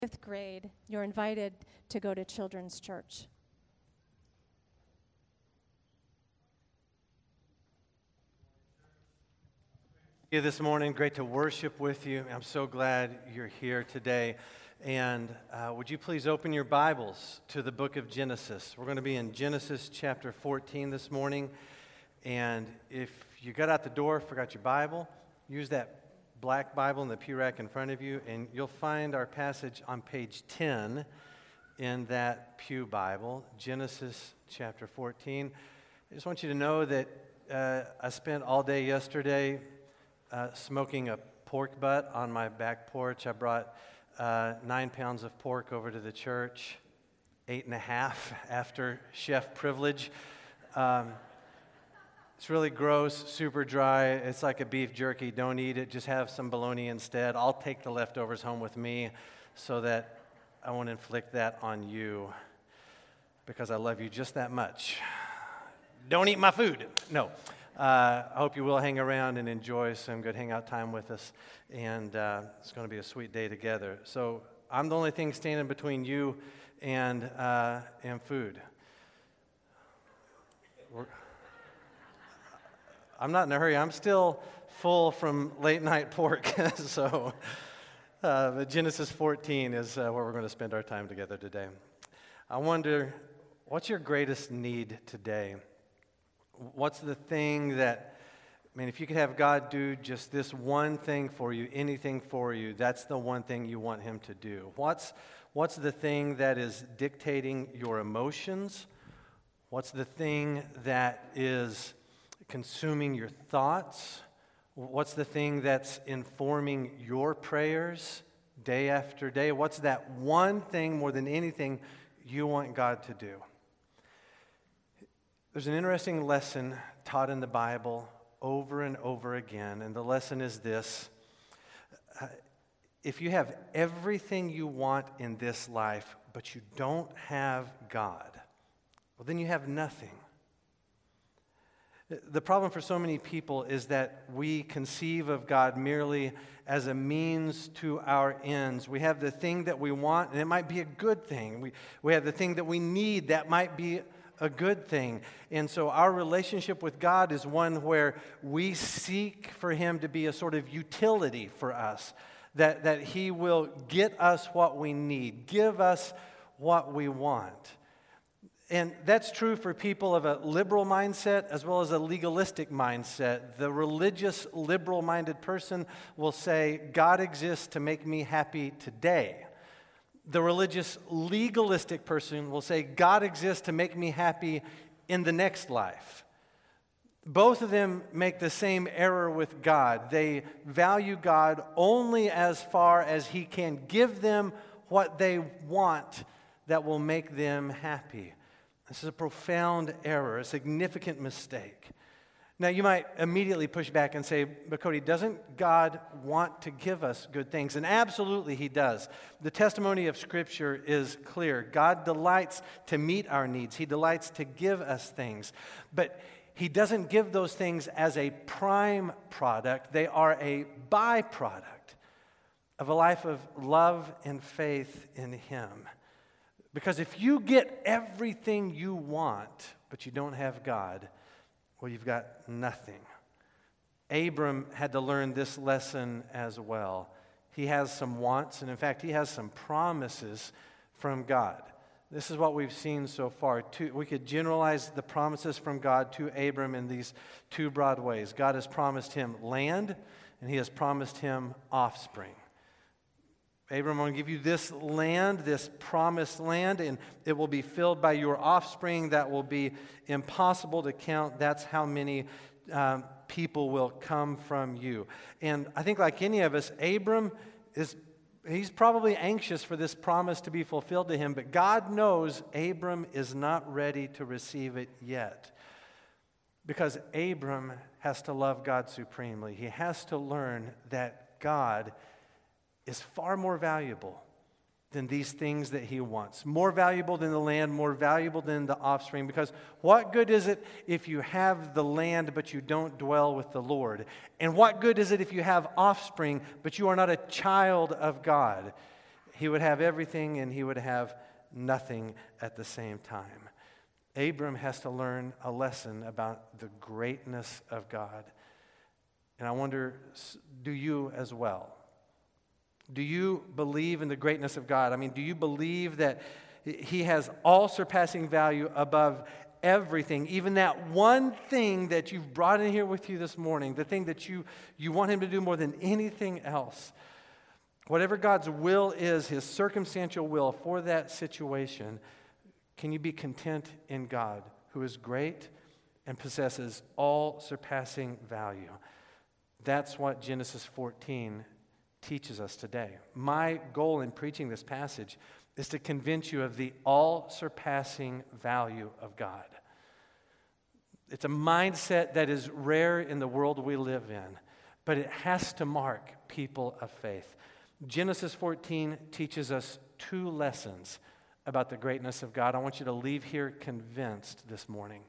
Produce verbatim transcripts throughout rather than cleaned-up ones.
fifth grade, you're invited to go to Children's Church. You this morning, great to worship with you. I'm so glad you're here today. And uh, would you please open your Bibles to the book of Genesis? We're going to be in Genesis chapter fourteen this morning. And if you got out the door, forgot your Bible, use that black Bible in the pew rack in front of you, and you'll find our passage on page ten in that pew Bible, Genesis chapter fourteen. I just want you to know that uh, I spent all day yesterday uh, smoking a pork butt on my back porch. I brought uh, nine pounds of pork over to the church, eight and a half after chef privilege. Um, It's really gross, super dry. It's like a beef jerky. Don't eat it. Just have some bologna instead. I'll take the leftovers home with me so that I won't inflict that on you because I love you just that much. Don't eat my food. No. Uh, I hope you will hang around and enjoy some good hangout time with us. And uh, it's going to be a sweet day together. So I'm the only thing standing between you and, uh, and food. We're I'm not in a hurry. I'm still full from late night pork. so, uh, but Genesis fourteen is uh, where we're going to spend our time together today. I wonder, what's your greatest need today? What's the thing that, I mean, if you could have God do just this one thing for you, anything for you, that's the one thing you want Him to do. What's, what's the thing that is dictating your emotions? What's the thing that is consuming your thoughts? What's the thing that's informing your prayers day after day? What's that one thing more than anything you want God to do? There's an interesting lesson taught in the Bible over and over again, and the lesson is this. Uh, if you have everything you want in this life, but you don't have God, well, then you have nothing. The problem for so many people is that we conceive of God merely as a means to our ends. We have the thing that we want, and it might be a good thing. We, we have the thing that we need, that might be a good thing. And so our relationship with God is one where we seek for Him to be a sort of utility for us, that, that He will get us what we need, give us what we want. And that's true for people of a liberal mindset as well as a legalistic mindset. The religious, liberal-minded person will say, God exists to make me happy today. The religious, legalistic person will say, God exists to make me happy in the next life. Both of them make the same error with God. They value God only as far as He can give them what they want that will make them happy. This is a profound error, a significant mistake. Now, you might immediately push back and say, but Cody, doesn't God want to give us good things? And absolutely He does. The testimony of Scripture is clear. God delights to meet our needs. He delights to give us things. But He doesn't give those things as a prime product. They are a byproduct of a life of love and faith in Him. Because if you get everything you want, but you don't have God, well, you've got nothing. Abram had to learn this lesson as well. He has some wants, and in fact, he has some promises from God. This is what we've seen so far. Two, we could generalize the promises from God to Abram in these two broad ways. God has promised him land, and He has promised him offspring. Abram, I'm going to give you this land, this promised land, and it will be filled by your offspring. That will be impossible to count. That's how many um, people will come from you. And I think like any of us, Abram is, he's probably anxious for this promise to be fulfilled to him, but God knows Abram is not ready to receive it yet. Because Abram has to love God supremely. He has to learn that God is far more valuable than these things that he wants. More valuable than the land, more valuable than the offspring. Because what good is it if you have the land but you don't dwell with the Lord? And what good is it if you have offspring but you are not a child of God? He would have everything and he would have nothing at the same time. Abram has to learn a lesson about the greatness of God. And I wonder, do you as well? Do you believe in the greatness of God? I mean, do you believe that He has all surpassing value above everything, even that one thing that you've brought in here with you this morning, the thing that you, you want Him to do more than anything else? Whatever God's will is, His circumstantial will for that situation, can you be content in God, who is great and possesses all surpassing value? That's what Genesis fourteen teaches us today. My goal in preaching this passage is to convince you of the all-surpassing value of God. It's a mindset that is rare in the world we live in, but it has to mark people of faith. Genesis fourteen teaches us two lessons about the greatness of God. I want you to leave here convinced this morning.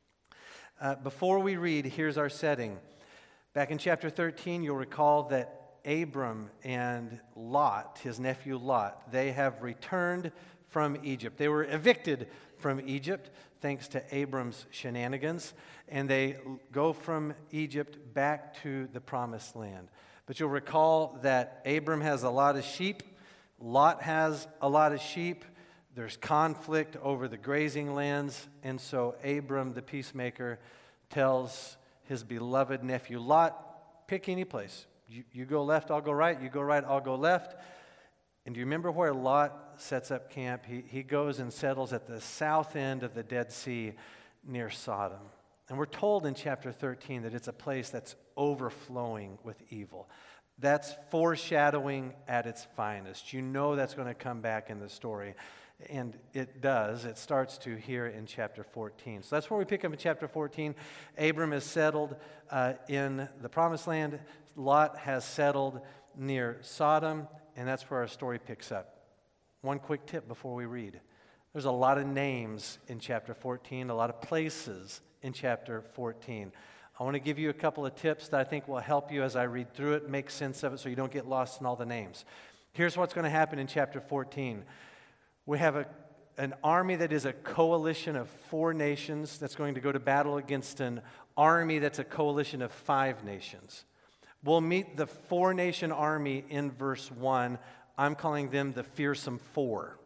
Uh, before we read, here's our setting. Back in chapter thirteen, you'll recall that Abram and Lot, his nephew Lot, they have returned from Egypt. They were evicted from Egypt thanks to Abram's shenanigans, and they go from Egypt back to the promised land. But you'll recall that Abram has a lot of sheep, Lot has a lot of sheep, there's conflict over the grazing lands, and so Abram, the peacemaker, tells his beloved nephew Lot, pick any place. You, you go left, I'll go right. You go right, I'll go left. And do you remember where Lot sets up camp? He, he goes and settles at the south end of the Dead Sea near Sodom. And we're told in chapter thirteen that it's a place that's overflowing with evil. That's foreshadowing at its finest. You know that's going to come back in the story. And it does. It starts to here in chapter fourteen. So that's where we pick up in chapter fourteen. Abram is settled uh, in the promised land. Lot has settled near Sodom. And that's where our story picks up. One quick tip before we read. There's a lot of names in chapter fourteen, a lot of places in chapter fourteen. I want to give you a couple of tips that I think will help you as I read through it, make sense of it so you don't get lost in all the names. Here's what's going to happen in chapter fourteen. We have a, an army that is a coalition of four nations that's going to go to battle against an army that's a coalition of five nations. We'll meet the four-nation army in verse one. I'm calling them the fearsome four.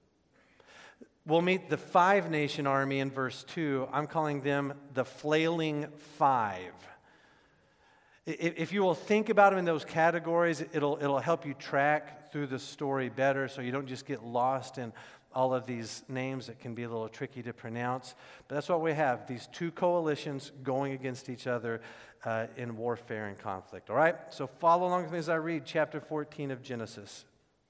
We'll meet the five-nation army in verse two. I'm calling them the flailing five. If you will think about them in those categories, it'll, it'll help you track through the story better so you don't just get lost in all of these names that can be a little tricky to pronounce. But that's what we have, these two coalitions going against each other uh, in warfare and conflict. All right? So follow along with me as I read chapter fourteen of Genesis.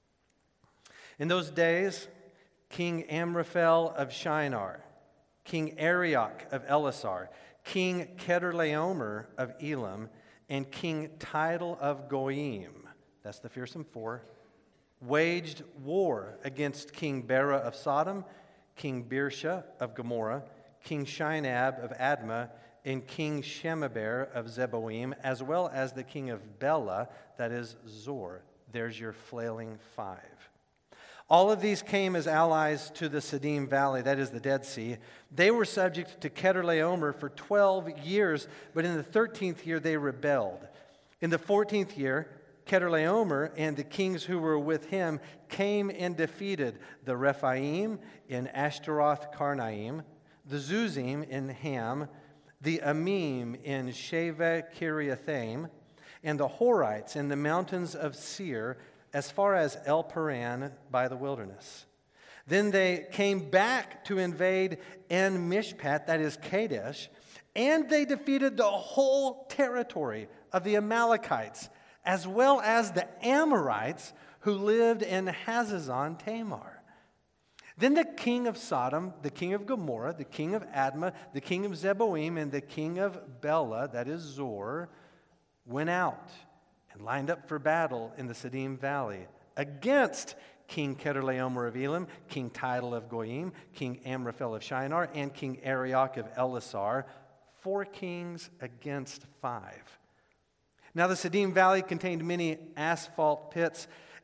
In those days, King Amraphel of Shinar, King Arioch of Elasar, King Chedorlaomer of Elam, and King Tidal of Goyim, that's the fearsome four, waged war against King Bera of Sodom, King Birsha of Gomorrah, King Shinab of Admah, and King Shemeber of Zeboim, as well as the king of Bela, that is Zor. There's your flailing five. All of these came as allies to the Siddim Valley, that is the Dead Sea. They were subject to Chedorlaomer for twelve years, but in the thirteenth year they rebelled. In the fourteenth year, Chedorlaomer and the kings who were with him came and defeated the Rephaim in Ashtaroth Karnaim, the Zuzim in Ham, the Amim in Sheva Kiriathaim, and the Horites in the mountains of Seir, as far as El Paran by the wilderness. Then they came back to invade En Mishpat, that is Kadesh, and they defeated the whole territory of the Amalekites, as well as the Amorites who lived in Hazazon Tamar. Then the king of Sodom, the king of Gomorrah, the king of Admah, the king of Zeboim, and the king of Bela, that is Zor, went out and lined up for battle in the Siddim Valley against King Chedorlaomer of Elam, King Tidal of Goyim, King Amraphel of Shinar, and King Arioch of Elasar, four kings against five. Now the Siddim Valley contained many asphalt pits,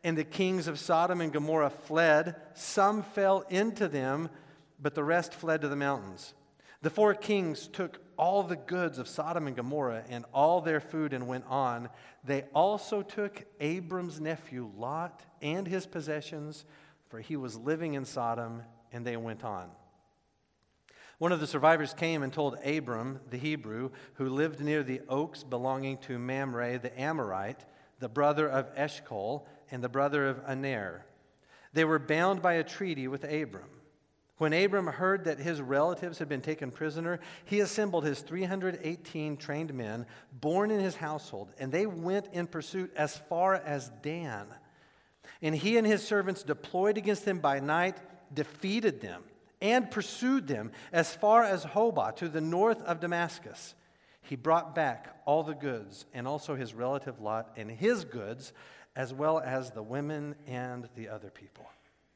And the kings of Sodom and Gomorrah fled. Some fell into them, but the rest fled to the mountains. The four kings took all the goods of Sodom and Gomorrah and all their food and went on. They also took Abram's nephew Lot and his possessions, for he was living in Sodom, and they went on. One of the survivors came and told Abram, the Hebrew, who lived near the oaks belonging to Mamre the Amorite, the brother of Eshcol and the brother of Aner. They were bound by a treaty with Abram. When Abram heard that his relatives had been taken prisoner, he assembled his three hundred eighteen trained men born in his household, and they went in pursuit as far as Dan. And he and his servants deployed against them by night, defeated them, and pursued them as far as Hobah to the north of Damascus. He brought back all the goods, and also his relative Lot and his goods, as well as the women and the other people.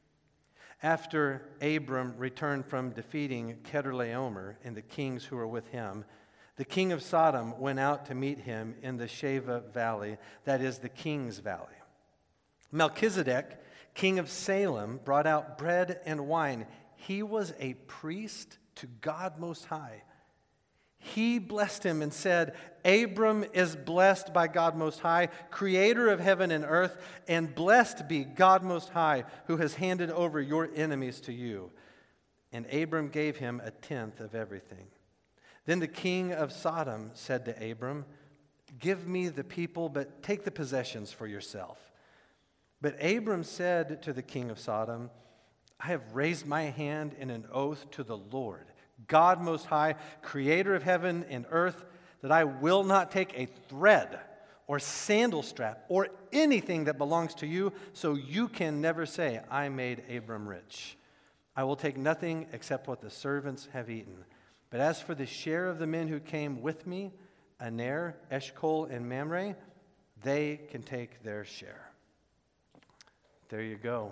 After Abram returned from defeating Chedorlaomer and the kings who were with him, the king of Sodom went out to meet him in the Sheva Valley, that is the King's Valley. Melchizedek, king of Salem, brought out bread and wine. He was a priest to God Most High. He blessed him and said, Abram is blessed by God Most High, creator of heaven and earth, and blessed be God Most High, who has handed over your enemies to you. And Abram gave him a tenth of everything. Then the king of Sodom said to Abram, give me the people, but take the possessions for yourself. But Abram said to the king of Sodom, I have raised my hand in an oath to the Lord, God Most High, creator of heaven and earth, that I will not take a thread or sandal strap or anything that belongs to you, so you can never say, I made Abram rich. I will take nothing except what the servants have eaten. But as for the share of the men who came with me, Aner, Eshcol, and Mamre, they can take their share. There you go.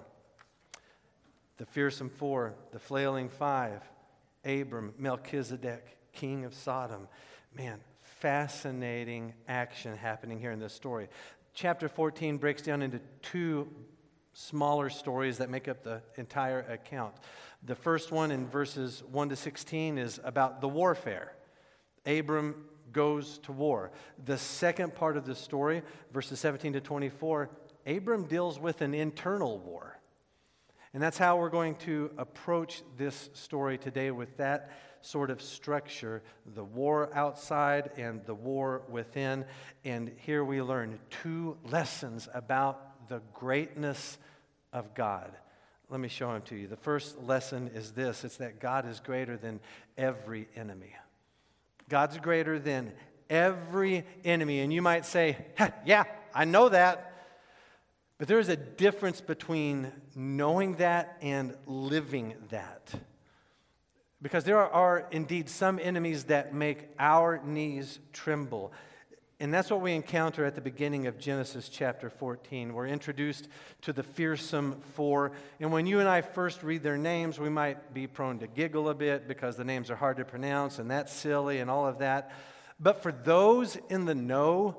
The fearsome four, the flailing five, Abram, Melchizedek, king of Sodom. Man, fascinating action happening here in this story. Chapter fourteen breaks down into two smaller stories that make up the entire account. The first one in verses one to sixteen is about the warfare. Abram goes to war. The second part of the story, verses seventeen to twenty-four, Abram deals with an internal war. And that's how we're going to approach this story today, with that sort of structure, the war outside and the war within. And here we learn two lessons about the greatness of God. Let me show them to you. The first lesson is this. It's that God is greater than every enemy. God's greater than every enemy. And you might say, yeah, I know that. But there is a difference between knowing that and living that. Because there are, are indeed some enemies that make our knees tremble. And that's what we encounter at the beginning of Genesis chapter fourteen. We're introduced to the fearsome four. And when you and I first read their names, we might be prone to giggle a bit because the names are hard to pronounce and that's silly and all of that. But for those in the know,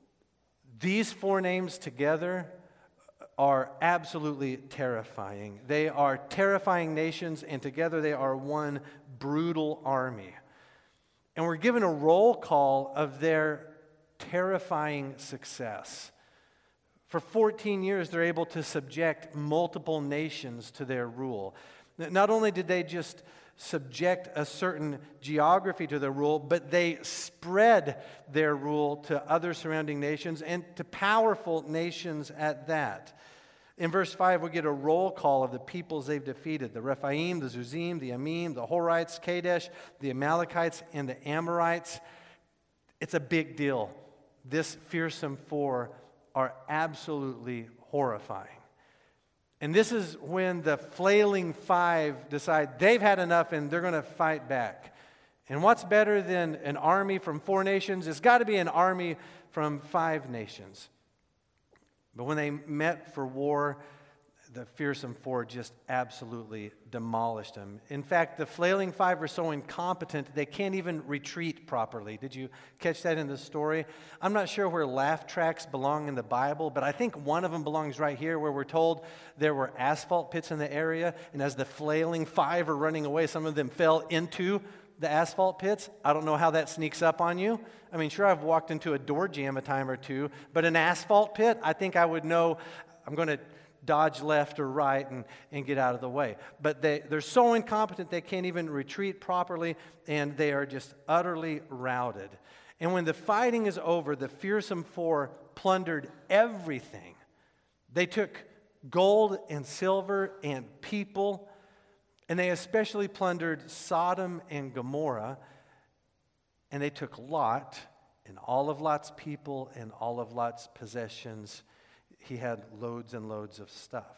these four names together are absolutely terrifying. They are terrifying nations, and together they are one brutal army. And we're given a roll call of their terrifying success. For fourteen years, they're able to subject multiple nations to their rule. Not only did they just subject a certain geography to their rule, but they spread their rule to other surrounding nations and to powerful nations at that. In verse five, we get a roll call of the peoples they've defeated: the Rephaim, the Zuzim, the Amim, the Horites, Kadesh, the Amalekites, and the Amorites. It's a big deal. This fearsome four are absolutely horrifying. And this is when the flailing five decide they've had enough and they're going to fight back. And what's better than an army from four nations? It's got to be an army from five nations. But when they met for war, the fearsome four just absolutely demolished them. In fact, the flailing five are so incompetent they can't even retreat properly. Did you catch that in the story? I'm not sure where laugh tracks belong in the Bible, but I think one of them belongs right here, where we're told there were asphalt pits in the area, and as the flailing five are running away, some of them fell into the asphalt pits. I don't know how that sneaks up on you. I mean, sure, I've walked into a door jam a time or two, but an asphalt pit, I think I would know I'm going to dodge left or right and, and get out of the way. But they, they're so incompetent they can't even retreat properly, and they are just utterly routed. And when the fighting is over, the fearsome four plundered everything. They took gold and silver and people, and they especially plundered Sodom and Gomorrah, and they took Lot and all of Lot's people and all of Lot's possessions. He had loads and loads of stuff.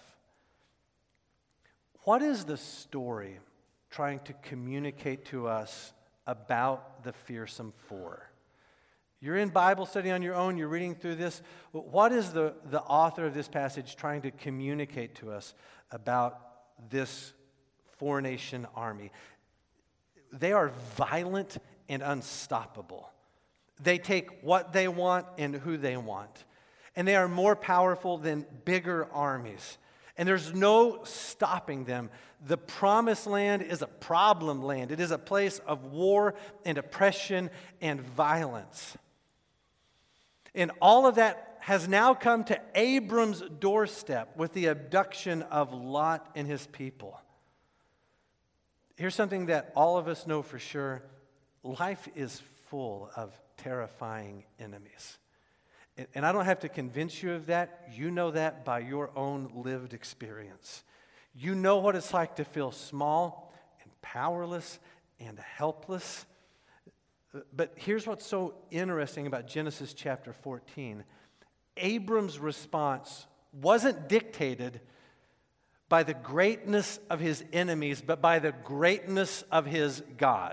What is the story trying to communicate to us about the fearsome four? You're in Bible study on your own, you're reading through this. What is the, the author of this passage trying to communicate to us about this four-nation army? They are violent and unstoppable. They take what they want and who they want. And they are more powerful than bigger armies. And there's no stopping them. The promised land is a problem land. It is a place of war and oppression and violence. And all of that has now come to Abram's doorstep with the abduction of Lot and his people. Here's something that all of us know for sure. Life is full of terrifying enemies. And I don't have to convince you of that. You know that by your own lived experience. You know what it's like to feel small and powerless and helpless. But here's what's so interesting about Genesis chapter fourteen. Abram's response wasn't dictated by the greatness of his enemies, but by the greatness of his God.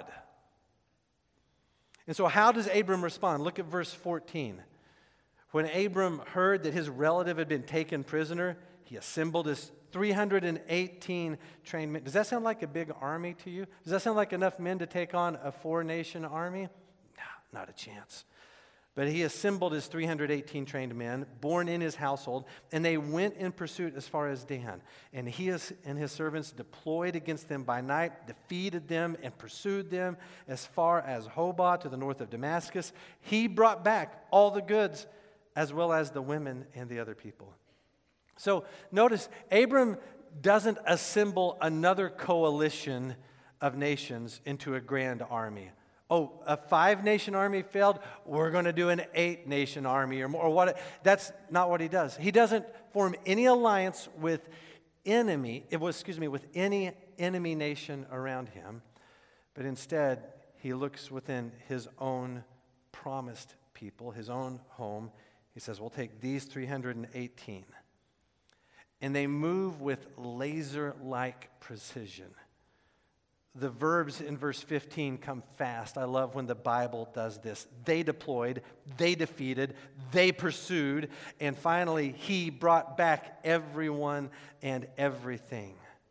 And so how does Abram respond? Look at verse fourteen. When Abram heard that his relative had been taken prisoner, he assembled his three hundred eighteen trained men. Does that sound like a big army to you? Does that sound like enough men to take on a four-nation army? No, not a chance. But he assembled his three hundred eighteen trained men, born in his household, and they went in pursuit as far as Dan. And he and his servants deployed against them by night, defeated them, and pursued them as far as Hobah to the north of Damascus. He brought back all the goods, as well as the women and the other people. So notice, Abram doesn't assemble another coalition of nations into a grand army. Oh, a five-nation army failed, we're going to do an eight-nation army or more. Or what? That's not what he does. He doesn't form any alliance with enemy, it was, excuse me, with any enemy nation around him, but instead he looks within his own promised people, his own home. He says, we'll take these three hundred eighteen. And they move with laser-like precision. The verbs in verse fifteen come fast. I love when the Bible does this. They deployed, they defeated, they pursued, and finally he brought back everyone and everything.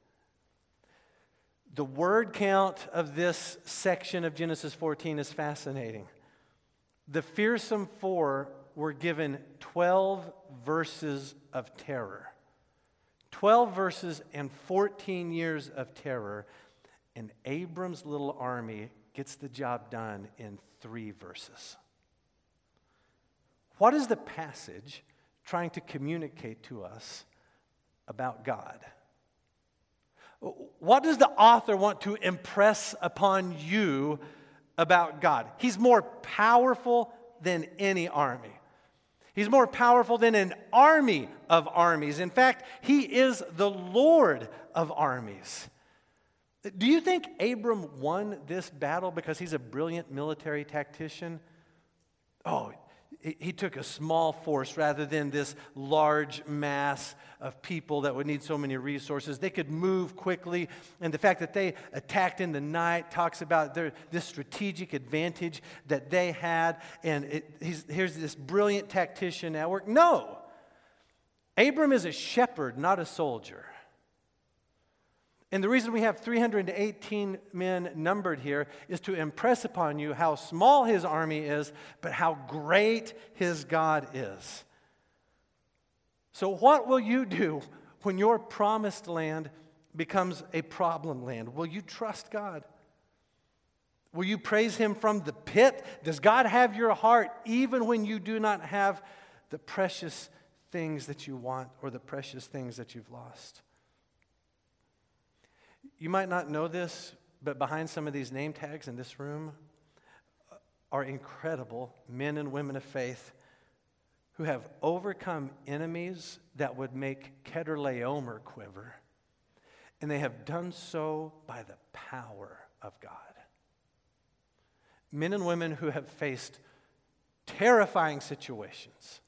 The word count of this section of Genesis fourteen is fascinating. The fearsome four were given twelve verses of terror. twelve verses and fourteen years of terror. And Abram's little army gets the job done in three verses. What is the passage trying to communicate to us about God? What does the author want to impress upon you about God? He's more powerful than any army. He's more powerful than an army of armies. In fact, he is the Lord of armies. Do you think Abram won this battle because he's a brilliant military tactician? Oh, he, he took a small force rather than this large mass of people that would need so many resources. They could move quickly, and the fact that they attacked in the night talks about their, this strategic advantage that they had, and it, he's, here's this brilliant tactician at work. No! Abram is a shepherd, not a soldier. And the reason we have three hundred eighteen men numbered here is to impress upon you how small his army is, but how great his God is. So what will you do when your promised land becomes a problem land? Will you trust God? Will you praise him from the pit? Does God have your heart even when you do not have the precious things that you want or the precious things that you've lost? You might not know this, but behind some of these name tags in this room are incredible men and women of faith who have overcome enemies that would make Kedorlaomer quiver. And they have done so by the power of God. Men and women who have faced terrifying situations.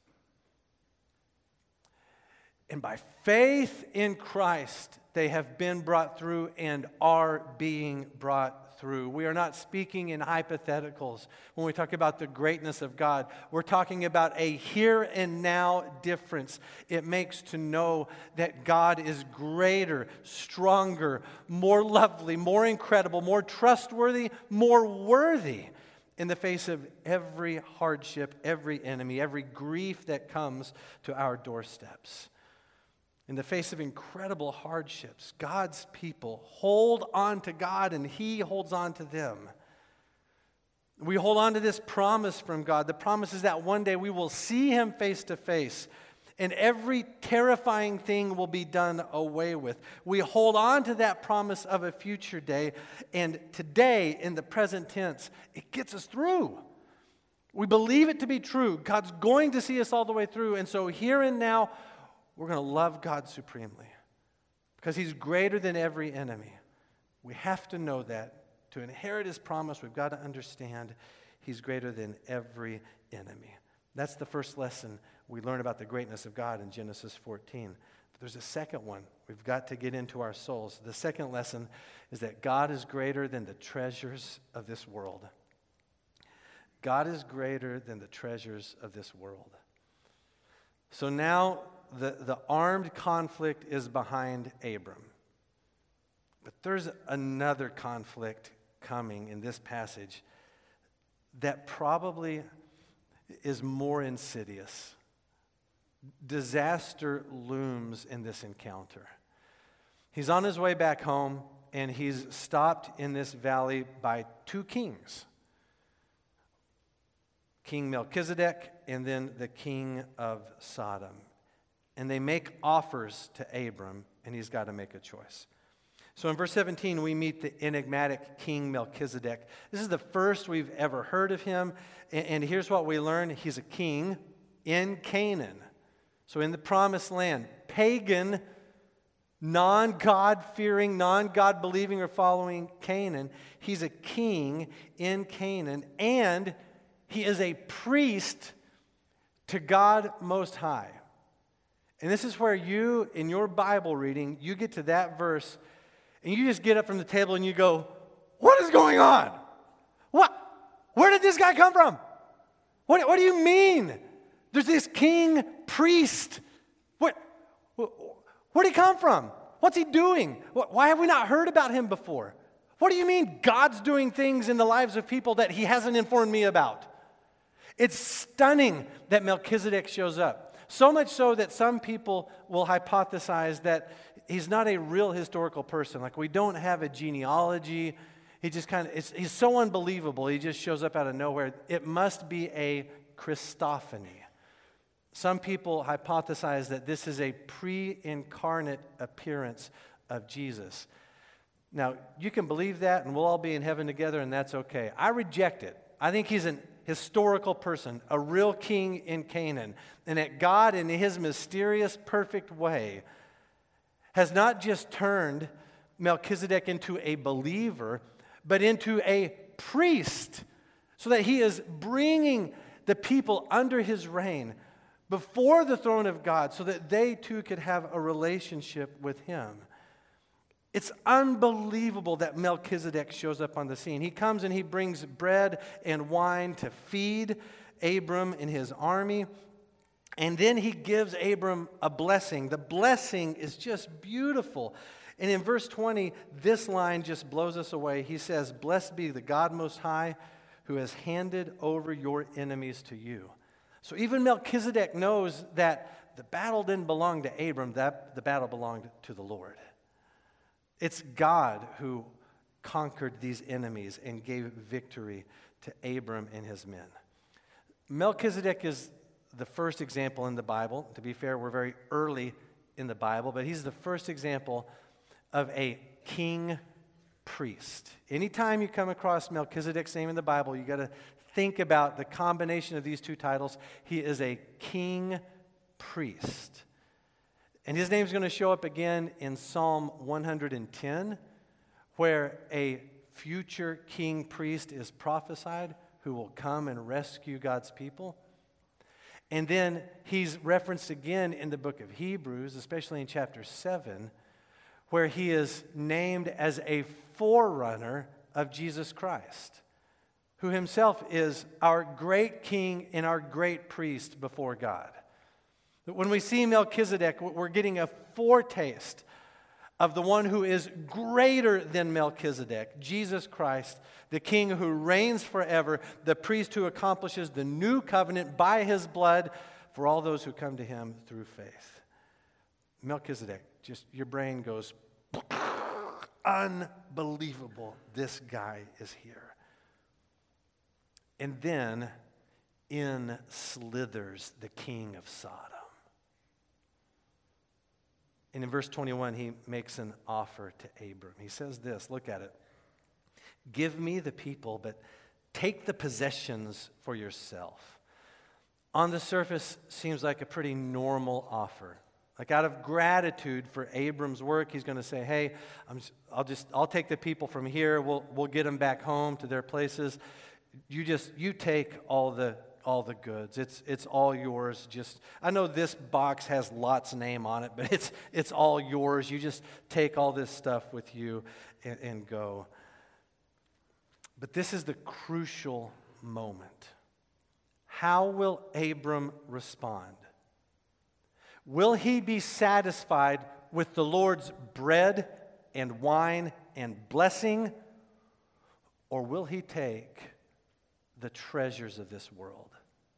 And by faith in Christ, they have been brought through and are being brought through. We are not speaking in hypotheticals when we talk about the greatness of God. We're talking about a here and now difference it makes to know that God is greater, stronger, more lovely, more incredible, more trustworthy, more worthy in the face of every hardship, every enemy, every grief that comes to our doorsteps. In the face of incredible hardships, God's people hold on to God and He holds on to them. We hold on to this promise from God. The promise is that one day we will see Him face to face and every terrifying thing will be done away with. We hold on to that promise of a future day, and today, in the present tense, it gets us through. We believe it to be true. God's going to see us all the way through, and so here and now, we're going to love God supremely because He's greater than every enemy. We have to know that. To inherit His promise, we've got to understand He's greater than every enemy. That's the first lesson we learn about the greatness of God in Genesis fourteen. But there's a second one. We've got to get into our souls. The second lesson is that God is greater than the treasures of this world. God is greater than the treasures of this world. So now, The, the armed conflict is behind Abram. But there's another conflict coming in this passage that probably is more insidious. Disaster looms in this encounter. He's on his way back home, and he's stopped in this valley by two kings. King Melchizedek and then the king of Sodom. And they make offers to Abram, and he's got to make a choice. So in verse seventeen, we meet the enigmatic King Melchizedek. This is the first we've ever heard of him. And here's what we learn. He's a king in Canaan. So in the promised land, pagan, non-God-fearing, non-God-believing or following Canaan. He's a king in Canaan, and he is a priest to God Most High. And this is where you, in your Bible reading, you get to that verse, and you just get up from the table and you go, what is going on? What? Where did this guy come from? What, what do you mean? There's this king priest. What, where did he come from? What's he doing? Why have we not heard about him before? What do you mean God's doing things in the lives of people that He hasn't informed me about? It's stunning that Melchizedek shows up. So much so that some people will hypothesize that he's not a real historical person. Like, we don't have a genealogy. He just kind of, it's, he's so unbelievable. He just shows up out of nowhere. It must be a Christophany. Some people hypothesize that this is a pre-incarnate appearance of Jesus. Now, you can believe that, and we'll all be in heaven together, and that's okay. I reject it. I think he's an historical person, a real king in Canaan, and that God, in His mysterious, perfect way, has not just turned Melchizedek into a believer, but into a priest, so that He is bringing the people under His reign before the throne of God, so that they too could have a relationship with Him. It's unbelievable that Melchizedek shows up on the scene. He comes and he brings bread and wine to feed Abram and his army. And then he gives Abram a blessing. The blessing is just beautiful. And in verse twenty, this line just blows us away. He says, "Blessed be the God Most High, who has handed over your enemies to you." So even Melchizedek knows that the battle didn't belong to Abram, that the battle belonged to the Lord. It's God who conquered these enemies and gave victory to Abram and his men. Melchizedek is the first example in the Bible. To be fair, we're very early in the Bible, but he's the first example of a king priest. Anytime you come across Melchizedek's name in the Bible, you got to think about the combination of these two titles. He is a king priest. And his name's going to show up again in Psalm one hundred ten, where a future king priest is prophesied who will come and rescue God's people. And then he's referenced again in the book of Hebrews, especially in chapter seven, where he is named as a forerunner of Jesus Christ, who himself is our great king and our great priest before God. When we see Melchizedek, we're getting a foretaste of the one who is greater than Melchizedek, Jesus Christ, the king who reigns forever, the priest who accomplishes the new covenant by his blood for all those who come to him through faith. Melchizedek, just your brain goes, unbelievable, this guy is here. And then in slithers the king of Sodom. And in verse twenty-one, he makes an offer to Abram. He says this, look at it. "Give me the people, but take the possessions for yourself." On the surface, seems like a pretty normal offer. Like out of gratitude for Abram's work, he's going to say, hey, I'm just, I'll just, I'll take the people from here. We'll, we'll get them back home to their places. You just, you take all the all the goods. It's it's all yours. Just I know this box has Lot's name on it, but it's it's all yours. You just take all this stuff with you and, and go. But this is the crucial moment. How will Abram respond? Will he be satisfied with the Lord's bread and wine and blessing, or will he take the treasures of this world?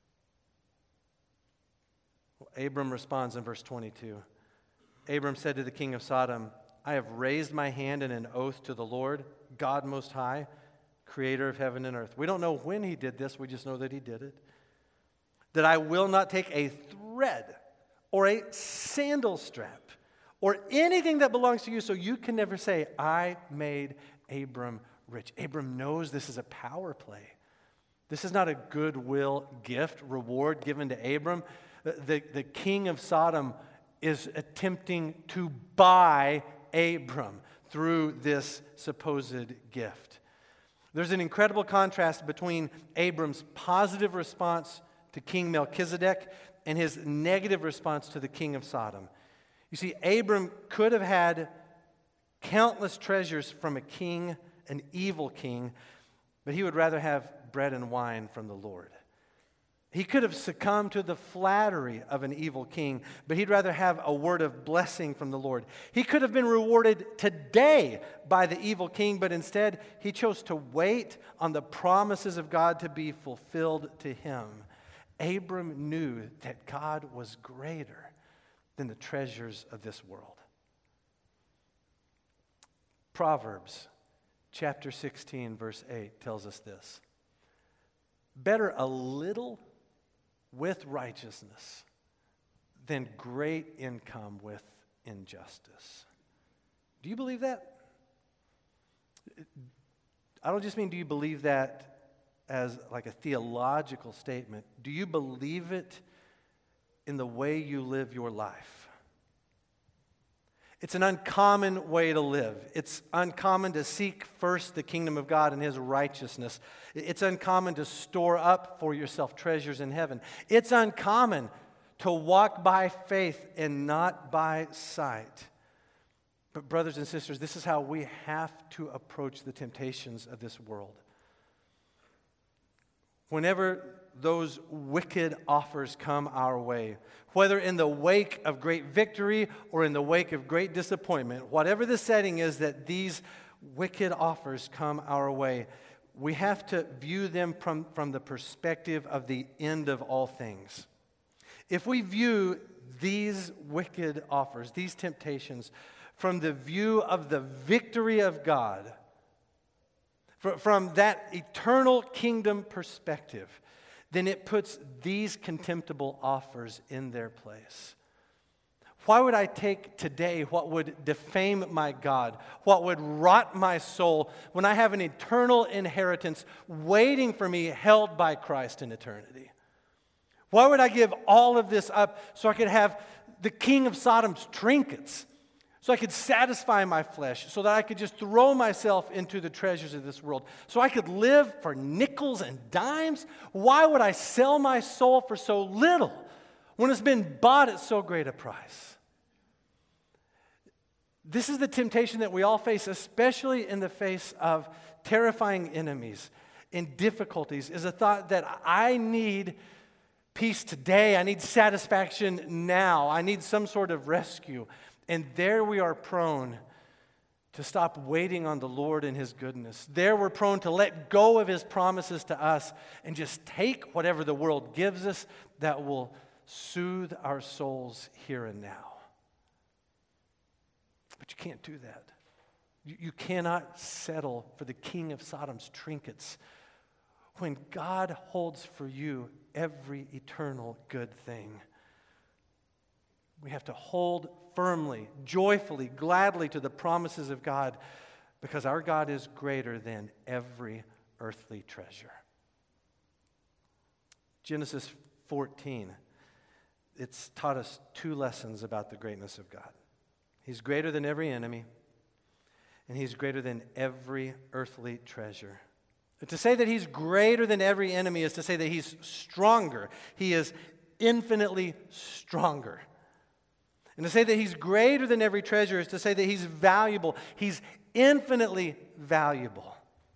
Well, Abram responds in verse twenty-two. Abram said to the king of Sodom, "I have raised my hand in an oath to the Lord, God Most High, creator of heaven and earth." We don't know when he did this, we just know that he did it. "That I will not take a thread or a sandal strap or anything that belongs to you, so you can never say, 'I made Abram rich.'" Abram knows this is a power play. This is not a goodwill gift, reward given to Abram. The, the king of Sodom is attempting to buy Abram through this supposed gift. There's an incredible contrast between Abram's positive response to King Melchizedek and his negative response to the king of Sodom. You see, Abram could have had countless treasures from a king, an evil king, but he would rather have bread and wine from the Lord. He could have succumbed to the flattery of an evil king, but he'd rather have a word of blessing from the Lord. He could have been rewarded today by the evil king, but instead he chose to wait on the promises of God to be fulfilled to him. Abram knew that God was greater than the treasures of this world. Proverbs chapter sixteen, verse eight tells us this. "Better a little with righteousness than great income with injustice." Do you believe that? I don't just mean do you believe that as like a theological statement. Do you believe it in the way you live your life? It's an uncommon way to live. It's uncommon to seek first the kingdom of God and His righteousness. It's uncommon to store up for yourself treasures in heaven. It's uncommon to walk by faith and not by sight. But brothers and sisters, this is how we have to approach the temptations of this world. Whenever those wicked offers come our way, whether in the wake of great victory or in the wake of great disappointment, whatever the setting is that these wicked offers come our way, we have to view them from, from the perspective of the end of all things. If we view these wicked offers, these temptations, from the view of the victory of God, fr- from that eternal kingdom perspective, then it puts these contemptible offers in their place. Why would I take today what would defame my God, what would rot my soul, when I have an eternal inheritance waiting for me, held by Christ in eternity? Why would I give all of this up so I could have the king of Sodom's trinkets, so I could satisfy my flesh, so that I could just throw myself into the treasures of this world, so I could live for nickels and dimes? Why would I sell my soul for so little when it's been bought at so great a price? This is the temptation that we all face, especially in the face of terrifying enemies and difficulties, is a thought that I need peace today, I need satisfaction now, I need some sort of rescue. And there we are prone to stop waiting on the Lord and His goodness. There we're prone to let go of His promises to us and just take whatever the world gives us that will soothe our souls here and now. But you can't do that. You, you cannot settle for the king of Sodom's trinkets when God holds for you every eternal good thing. We have to hold firmly, joyfully, gladly to the promises of God, because our God is greater than every earthly treasure. Genesis fourteen, it's taught us two lessons about the greatness of God. He's greater than every enemy, and He's greater than every earthly treasure. To say that He's greater than every enemy is to say that He's stronger. He is infinitely stronger. And to say that He's greater than every treasure is to say that He's valuable. He's infinitely valuable.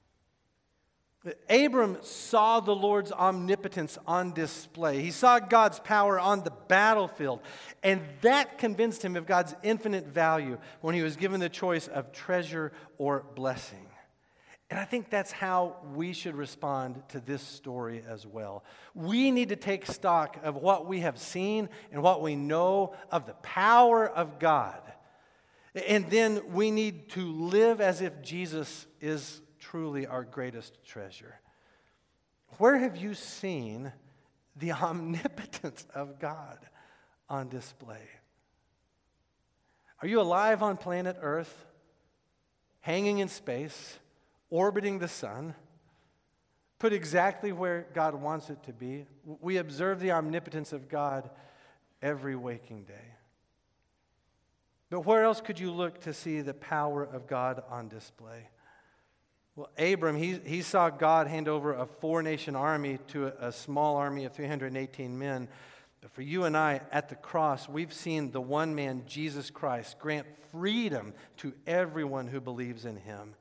Abram saw the Lord's omnipotence on display. He saw God's power on the battlefield. And that convinced him of God's infinite value when he was given the choice of treasure or blessing. And I think that's how we should respond to this story as well. We need to take stock of what we have seen and what we know of the power of God. And then we need to live as if Jesus is truly our greatest treasure. Where have you seen the omnipotence of God on display? Are you alive on planet Earth, hanging in space, orbiting the sun, put exactly where God wants it to be? We observe the omnipotence of God every waking day. But where else could you look to see the power of God on display? Well, Abram, he, he saw God hand over a four-nation army to a, a small army of three hundred eighteen men. But for you and I, at the cross, we've seen the one man, Jesus Christ, grant freedom to everyone who believes in Him.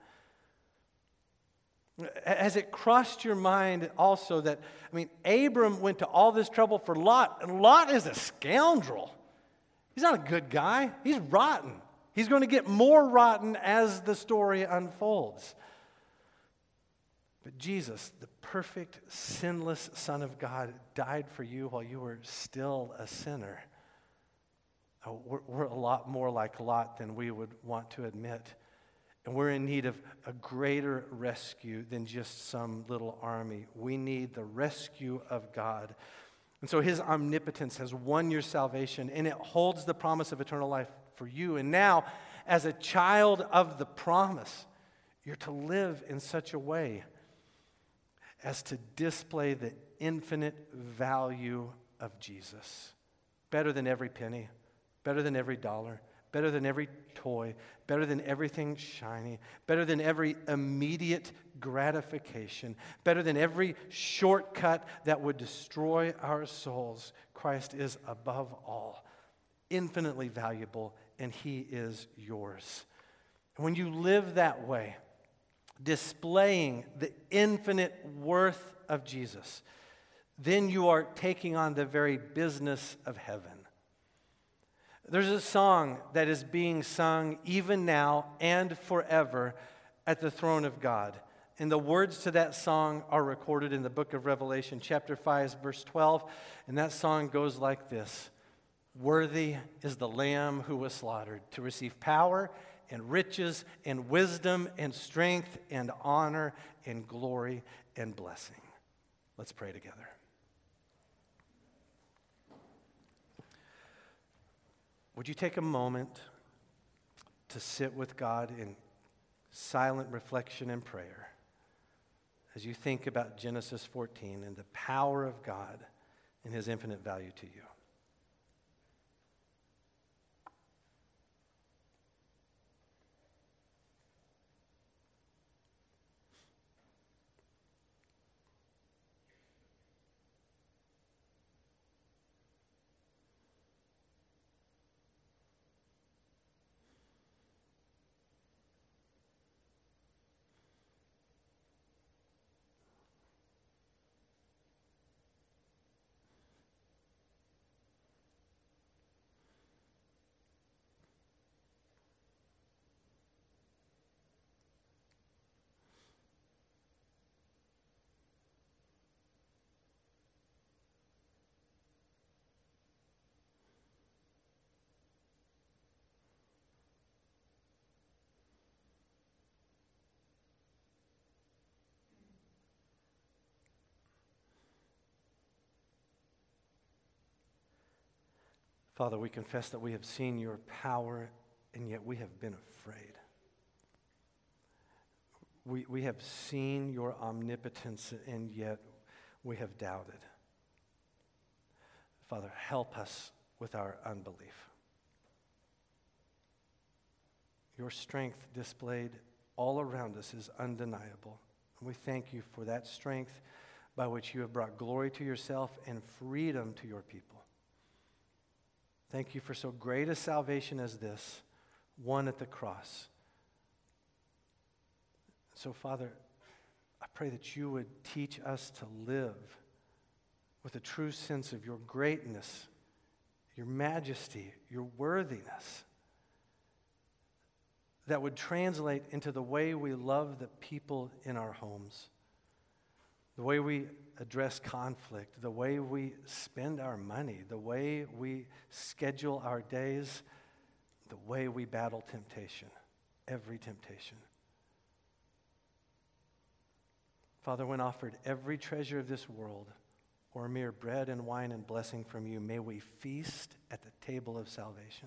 Has it crossed your mind also that, I mean, Abram went to all this trouble for Lot, and Lot is a scoundrel. He's not a good guy. He's rotten. He's going to get more rotten as the story unfolds. But Jesus, the perfect, sinless Son of God, died for you while you were still a sinner. Oh, we're, we're a lot more like Lot than we would want to admit. And we're in need of a greater rescue than just some little army. We need the rescue of God. And so His omnipotence has won your salvation, and it holds the promise of eternal life for you. And now, as a child of the promise, you're to live in such a way as to display the infinite value of Jesus. Better than every penny, better than every dollar, better than every toy, better than everything shiny, better than every immediate gratification, better than every shortcut that would destroy our souls. Christ is above all, infinitely valuable, and He is yours. When you live that way, displaying the infinite worth of Jesus, then you are taking on the very business of heaven. There's a song that is being sung even now and forever at the throne of God. And the words to that song are recorded in the book of Revelation, chapter five, verse twelve. And that song goes like this: "Worthy is the Lamb who was slaughtered to receive power and riches and wisdom and strength and honor and glory and blessing." Let's pray together. Would you take a moment to sit with God in silent reflection and prayer as you think about Genesis fourteen and the power of God and His infinite value to you? Father, we confess that we have seen your power, and yet we have been afraid. We, we have seen your omnipotence, and yet we have doubted. Father, help us with our unbelief. Your strength displayed all around us is undeniable. And we thank you for that strength by which you have brought glory to yourself and freedom to your people. Thank you for so great a salvation as this, won at the cross. So, Father, I pray that you would teach us to live with a true sense of your greatness, your majesty, your worthiness, that would translate into the way we love the people in our homes, the way we address conflict, the way we spend our money, the way we schedule our days, the way we battle temptation, every temptation. Father, when offered every treasure of this world, or mere bread and wine and blessing from you, may we feast at the table of salvation.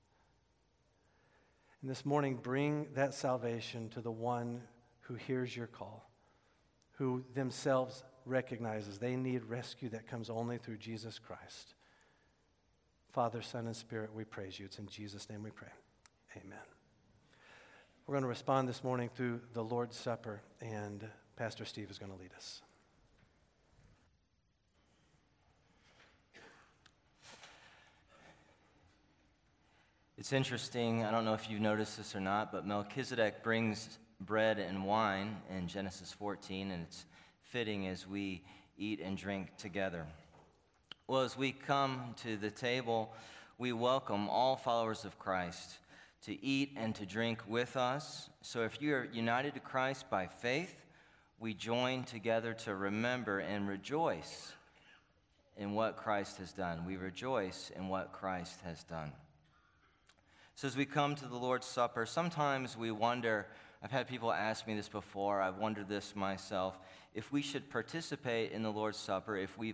And this morning, bring that salvation to the one who hears your call, who themselves recognizes they need rescue that comes only through Jesus Christ. Father, Son, and Spirit, we praise you. It's in Jesus' name we pray. Amen. We're going to respond this morning through the Lord's Supper, and Pastor Steve is going to lead us. It's interesting, I don't know if you've noticed this or not, but Melchizedek brings bread and wine in Genesis fourteen, and it's fitting as we eat and drink together. Well, as we come to the table, we welcome all followers of Christ to eat and to drink with us. So if you are united to Christ by faith, we join together to remember and rejoice in what Christ has done. We rejoice in what Christ has done. So as we come to the Lord's Supper, sometimes we wonder, I've had people ask me this before, I've wondered this myself, if we should participate in the Lord's Supper if we've